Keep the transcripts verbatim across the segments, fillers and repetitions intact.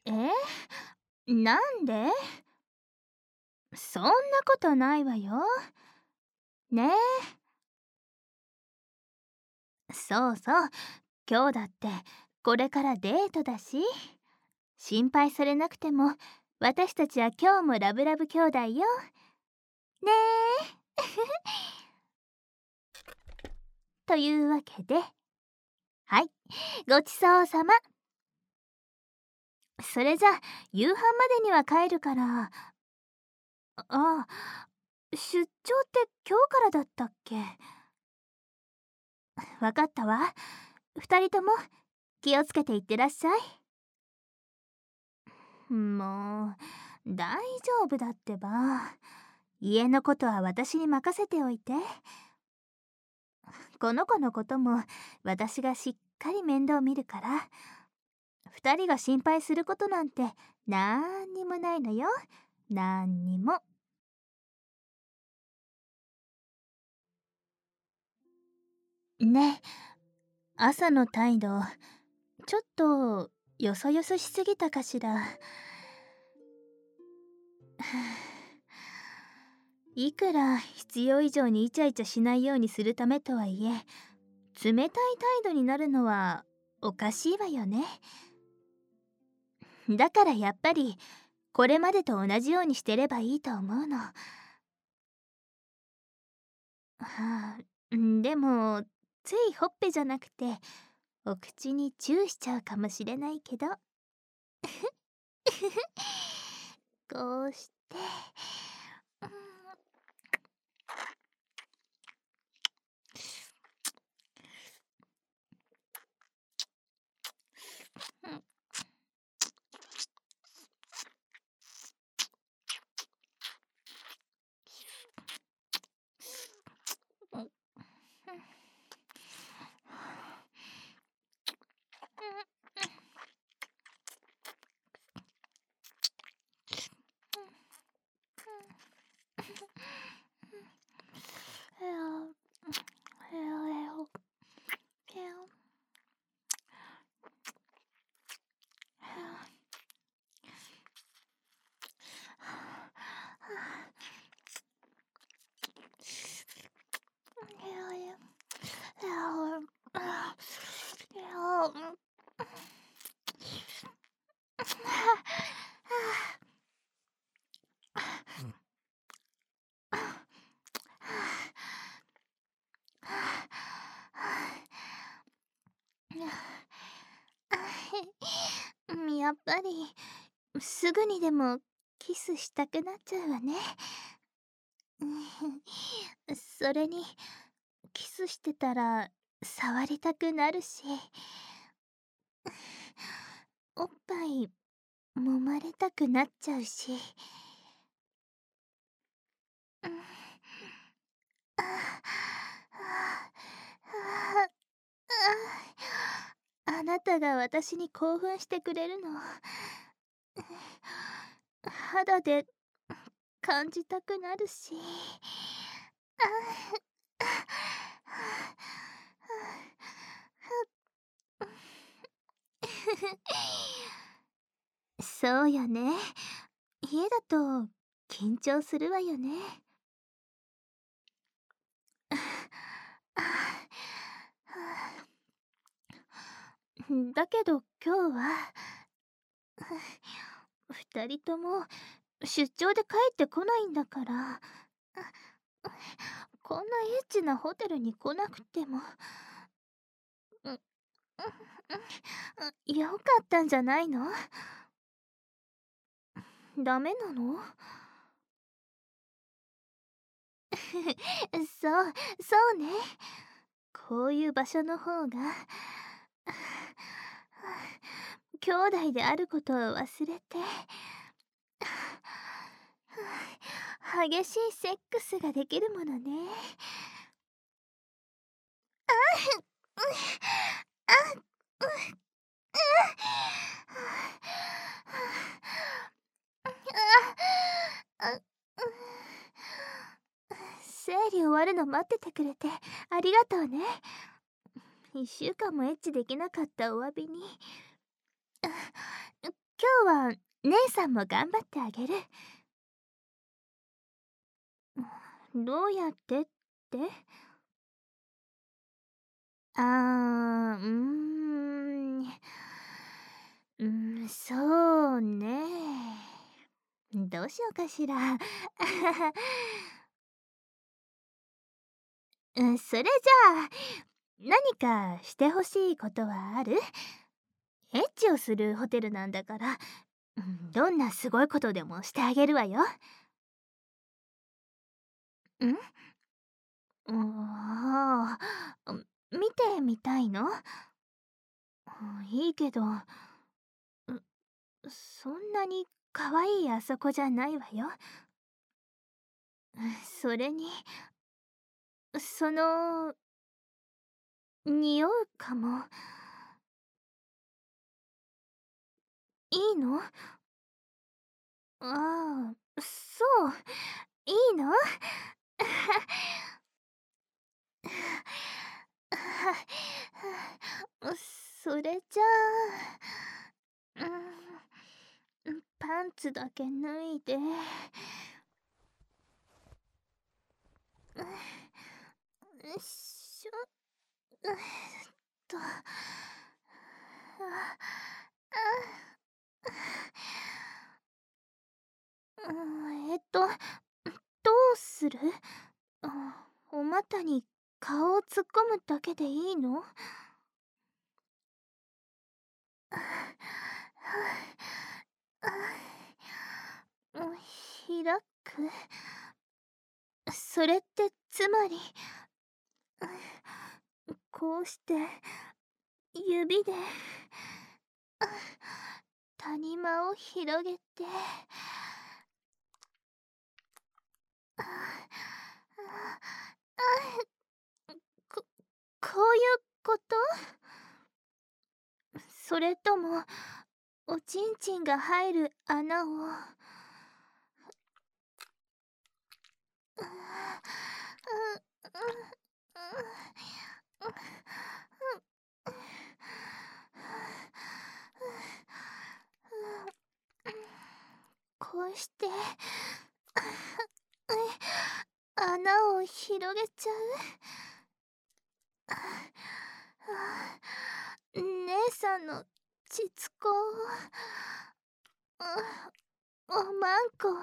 え？なんで？そんなことないわよ。ねえ。そうそう。今日だってこれからデートだし、心配されなくても私たちは今日もラブラブ兄弟よ。ねえ。というわけで、はい、ごちそうさま。それじゃ夕飯までには帰るから。ああ、出張って今日からだったっけ？わかったわ。二人とも気をつけていってらっしゃい。もう大丈夫だってば。家のことは私に任せておいて。この子のことも私がしっかり面倒見るから、二人が心配することなんてなんにもないのよ。なんにも。ね、朝の態度ちょっとよそよそしすぎたかしら。いくら必要以上にイチャイチャしないようにするためとはいえ、冷たい態度になるのはおかしいわよね。だからやっぱりこれまでと同じようにしてればいいと思うの。はあ、でもついほっぺじゃなくてお口にチューしちゃうかもしれないけど。こうして、うん、うん、うん、やっぱりすぐにでもキスしたくなっちゃうわね。それにキスしてたら触りたくなるし、おっぱい揉まれたくなっちゃうし。うん、ああああなたが私に興奮してくれるの肌で感じたくなるし。そうよね。家だと緊張するわよね。だけど今日は二人とも出張で帰ってこないんだから、こんなエッチなホテルに来なくても、うん、うん、よかったんじゃないの？ダメなの？そう、そうね。こういう場所の方が兄弟であることを忘れて激しいセックスができるものね。生理終わるの待っててくれてありがとうね。いっしゅうかんもエッチできなかったお詫びに今日は姉さんも頑張ってあげる。どうやってって？あー、うーん。うん、そうね。どうしようかしら。うん、それじゃあ、何かしてほしいことはある？エッチをするホテルなんだから、うん、どんなすごいことでもしてあげるわよ。ん？ああ、見てみたいの？いいけど、そんなに可愛いあそこじゃないわよ。それに、その、匂うかも。いいの？ああ、そう、いいの？それじゃあ、うん、パンツだけ脱いで、よいしょ、えっと、ああうんえっと、どうする？あお股に顔を突っ込むだけでいいの？開く？それってつまり、こうして指で谷間を広げて、ここういうこと？それともおちんちんが入る穴を、こうして穴を広げちゃう？姉さんの膣子を、おまんこを、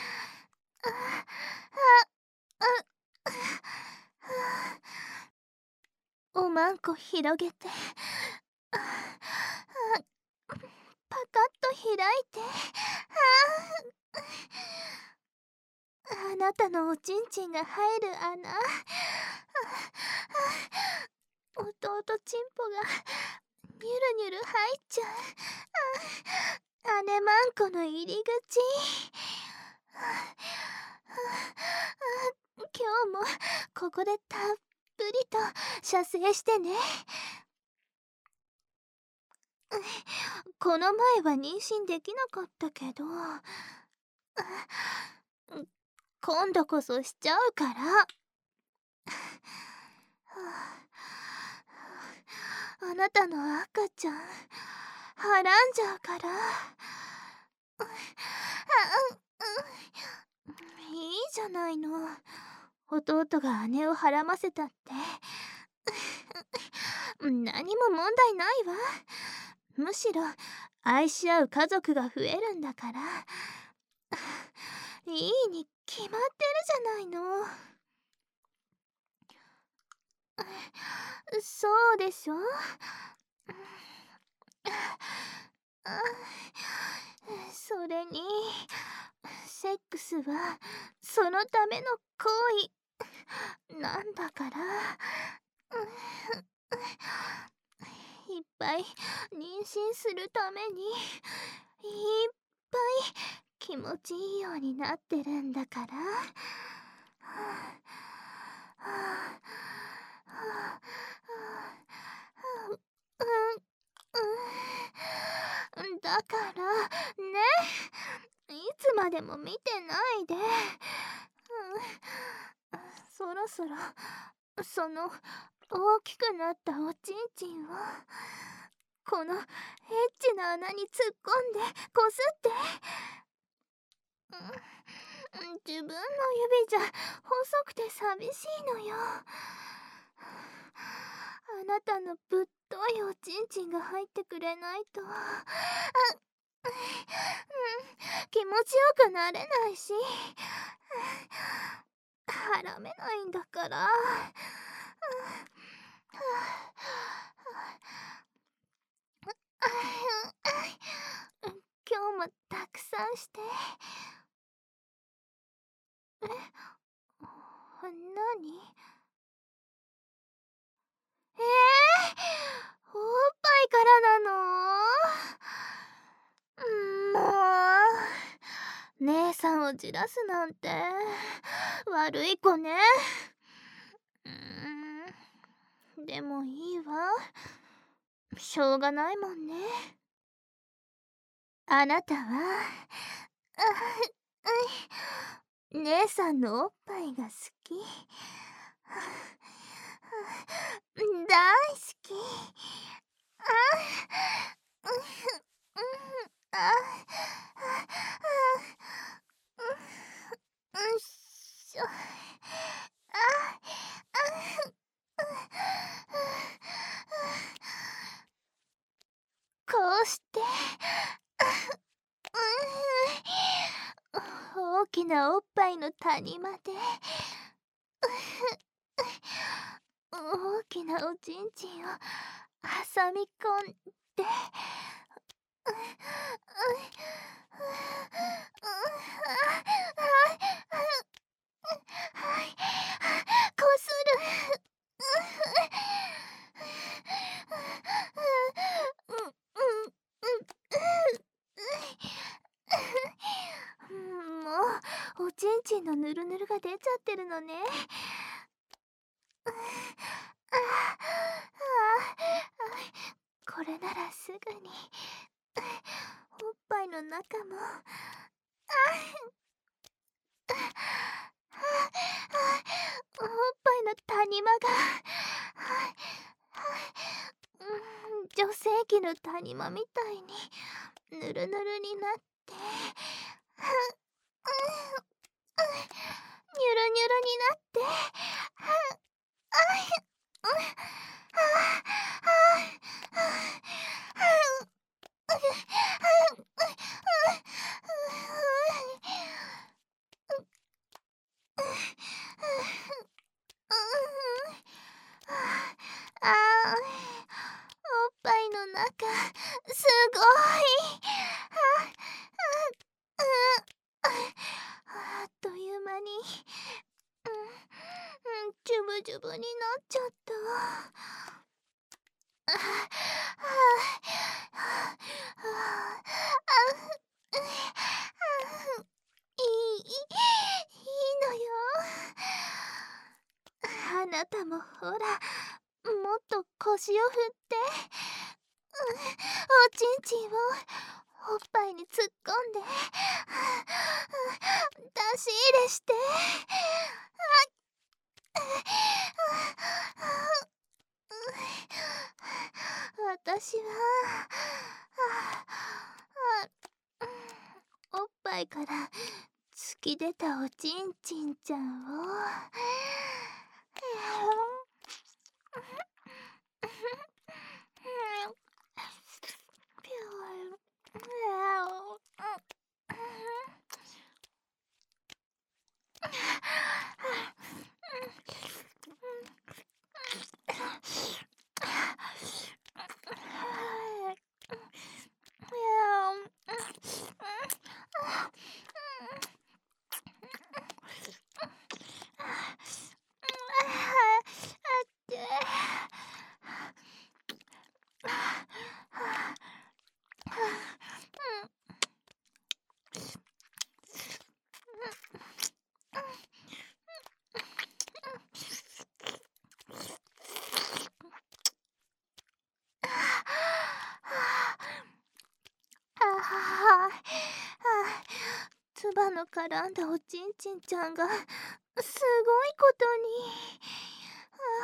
おまんこ広げて、パカッと開いて、あなたのおちんちんが入る穴、弟ちんぽがニュルニュル入っちゃう。姉まんこの入り口。今日もここでたっぷりと射精してね。この前は妊娠できなかったけど、今度こそしちゃうから。あなたの赤ちゃんはらんじゃうから。いいじゃないの、弟が姉をはらませたって。何も問題ないわ。むしろ愛し合う家族が増えるんだから。いいに決まってるじゃないの。そうでしょ？それにセックスはそのための行為なんだから。いっぱい妊娠するためにいっぱい気持ちいいようになってるんだから。だからね、いつまでも見てないで。そろそろその大きくなったおちんちんをこのエッチの穴に突っ込んでこすって。自分の指じゃ細くて寂しいのよ。あなたのぶっといおちんちんが入ってくれないと、あ、うん、気持ちよくなれないし、はらめないんだから。今日もたくさんして。え、何？えー、おっぱいからなの？もう、姉さんをじらすなんて悪い子ね。うーん、でもいいわ。しょうがないもんね。あなたは、姉さんのおっぱいが好き。大好き。ああうっしょ。あこうして大きなおっぱいの谷間で大きなおちんちんを挟み込んで、こする。もうおちんちんのぬるぬるが出ちゃってるのね。これならすぐにおっぱいの中もおっぱいの谷間が女性器の谷間みたいにぬるぬるになって、ニュルニュルになって、あー、おっぱいの中すごい。あっという間に、うん、ジュブジュブになっちゃった。あいい、いいのよ。あなたもほら、もっと腰を振って、おちんちんをおっぱいに突っ込んで出し入れして。私はおっぱいから突き出たおちんちんちゃんをつばの絡んだおちんちんちゃんがすごいことに。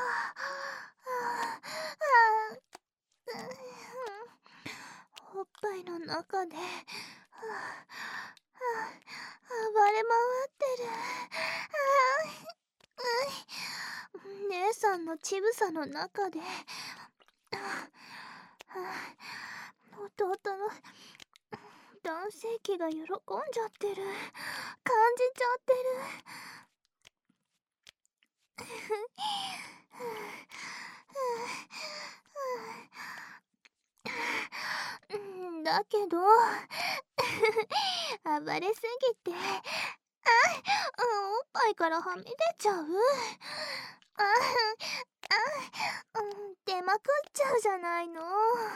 おっぱ中で、はあはあ、暴れ回ってる。ああ、うん、姉さんの乳房の中で、はあはあ、弟の男性器が喜んじゃってる。感じちゃってる。だけど暴れすぎて、あ、おっぱいからはみ出ちゃう。ああ、出まくっちゃうじゃないの。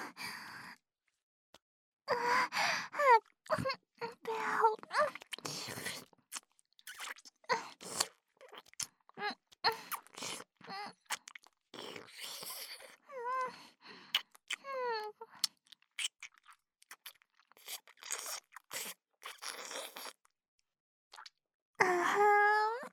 ああ、ペア。あは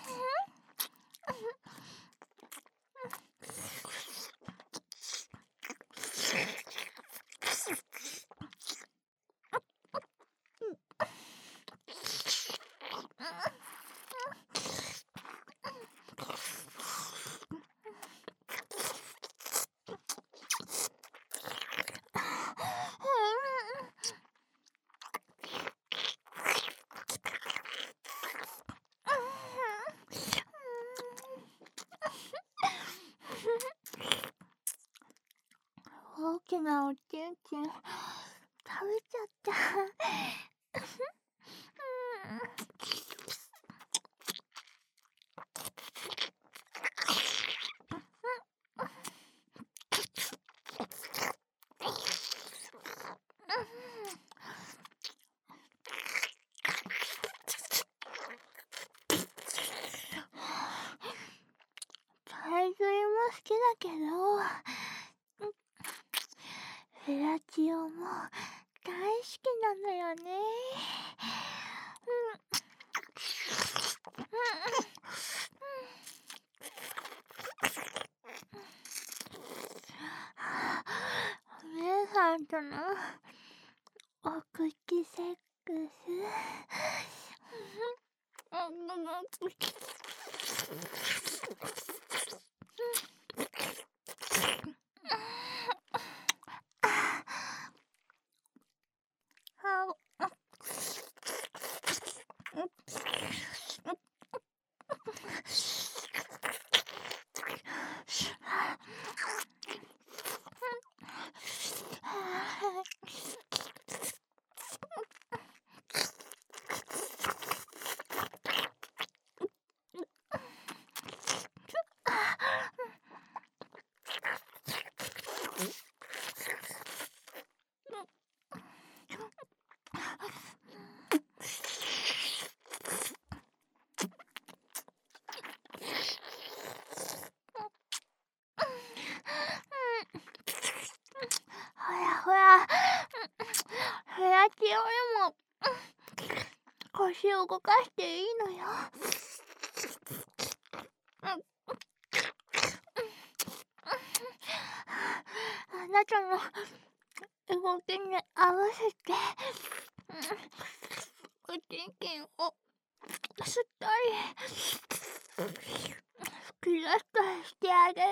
大きなおちんちん食べちゃった。海水も好きだけど、フェラチオも大好きなのよね。お姉さんとのお口セックス。ほらほら、フェラチオでも腰を動かしていいのよ。あなたの動きに合わせておちんちんを吸ったり吹き出したりしてあげる。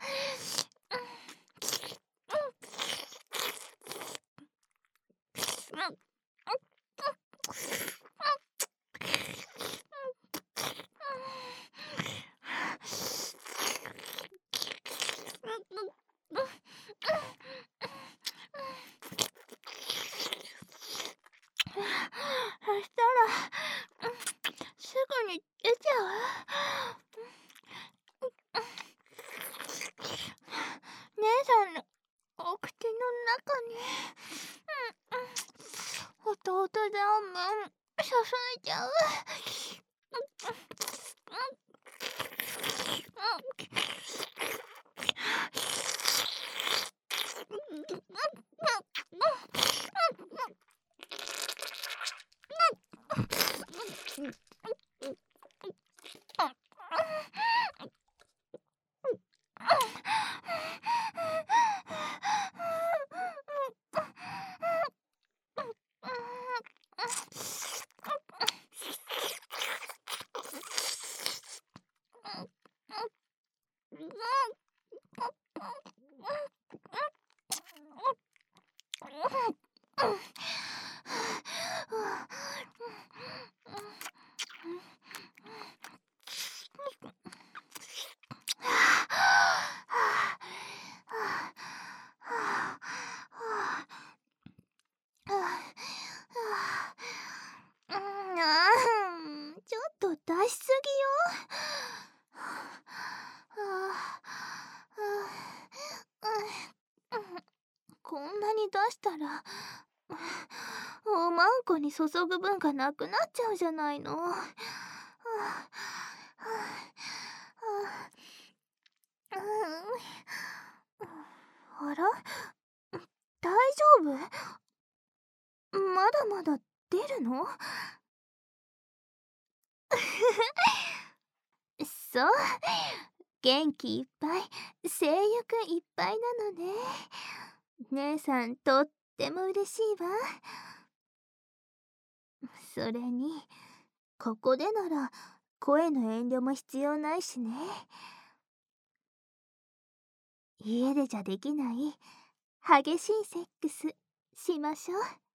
そしたらすぐに出ちゃう。姉さんのお口の中に弟ザーメン注いじゃう。 んなに出したらおまんこに注ぐ分がなくなっちゃうじゃないの。はあはあはあ、うん、あら、大丈夫？まだまだ出るの？そう、元気いっぱい、性欲いっぱいなのね。姉さんとっても嬉しいわ。それにここでなら声の遠慮も必要ないしね。家でじゃできない激しいセックスしましょう。